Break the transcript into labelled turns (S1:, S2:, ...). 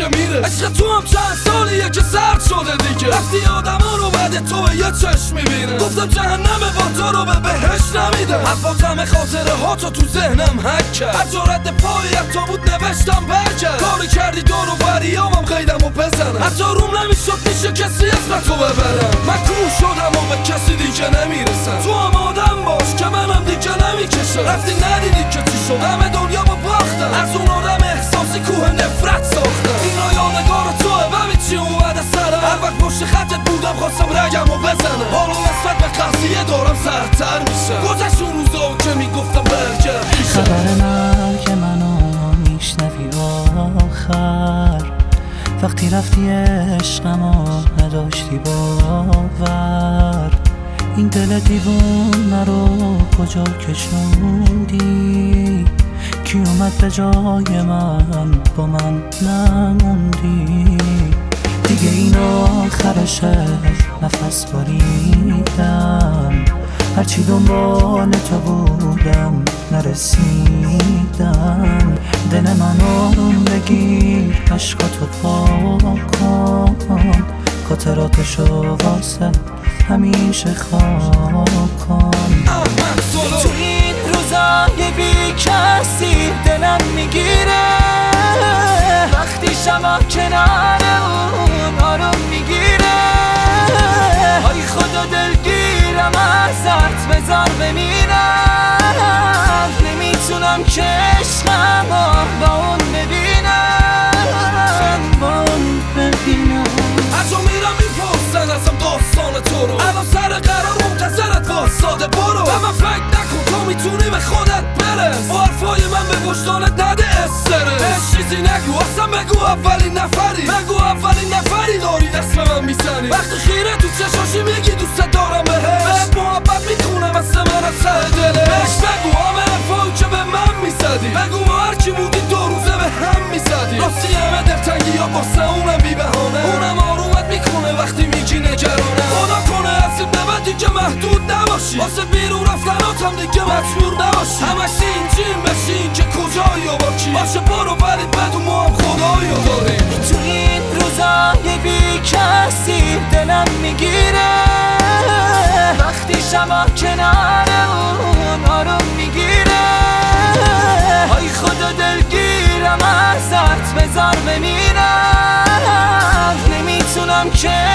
S1: میشه میره. عشق تو هم چند سالیه که سرد شده دیگه. وقتی آدما رو بعد تو به یه چشم میبینه. گفتم جهنم با تو رو به بهشت نمیده. حفاظم خاطره ها تو ذهنم حک کرد. هر جا رد پایت تو بود نوشتم برگرد. کاری کردی دور و بریامم قیدمو بزنم. حتی روم نمیشد میشه کسی اسمتو ببرم. من کور شدم و به کسی دیگه نمیرسم. تو هم آدم باش که منم دیگه نمیکشم. رفتی ندیدی که چی شد، همه دنیا با باختم. از اون آدم احساسی کوه نفرت ساختم. اینا یادگار توه، ببین چی اومده سرم. هر وقت پشت خطت بودم خواستم رگمو بزنم. حالا نسبت به قضیه دارم سردتر میشم. گذشت اون روزا که میگفتم برگرد پیشم.
S2: خبر مرگ منو میشنوی آخر، وقتی رفتی عشقمو نداشتی باور. این دل دیوونه رو کجا کشوندی؟ کی اومد به جای من، با من نموندی؟ دیگه این آخرشه، نفس بریدم. هرچی دنبال تو بودم نرسیدم. دل من آروم بگیر، عشقاتو پاک کن. خاطراتشو واسه همیشه خاک کن.
S3: تو این روزای بی کسی دلم میگیره. وقتی شما کنار اون آروم میگیره. های خدا دلگیرم ازت، بذار بمیرم. نمیتونم که عشقمو با اون ببینم، با اون ببینم.
S1: از اون میرم میپرسن ازم داستان تو رو. الان سر قرار منتظرت واساده برو. و من فکر نکن تو میتونی به خودت برس. با حرفای من به وجدانت نده استرس. بهش چیزی نگو اصلا، بگو اولین نفری. بگو اولین نفری داری اسم من میزنی. وقتی خیره تو چشاشی میگی دوست دارم بهت محبت میکنم مثل من از ته دلت. بهش بگو همه حرفایی که به من میزدی. بگو ما هرچی بودی دو روزه به هم میزدی. راستی همه دلتنگی ها واسه اونم بی بهانه. اونم آرومت میکنه وقتی میگی نگرانه. خدا کنه از این به بعد دیگه محدود نباشی. واسه بیرون رفتناتم دیگه مجبور نباشی. همش اینجیم بشین که کجایی و با کی. باشه برو ولی بدون ما هم خدایو داریم.
S3: تو این روزای بی کسی دلم میگیره. وقتی شما کنار اون آروم میگیره. های خدا دلگیرم ازت، بذار بمیرم. نمیتونم که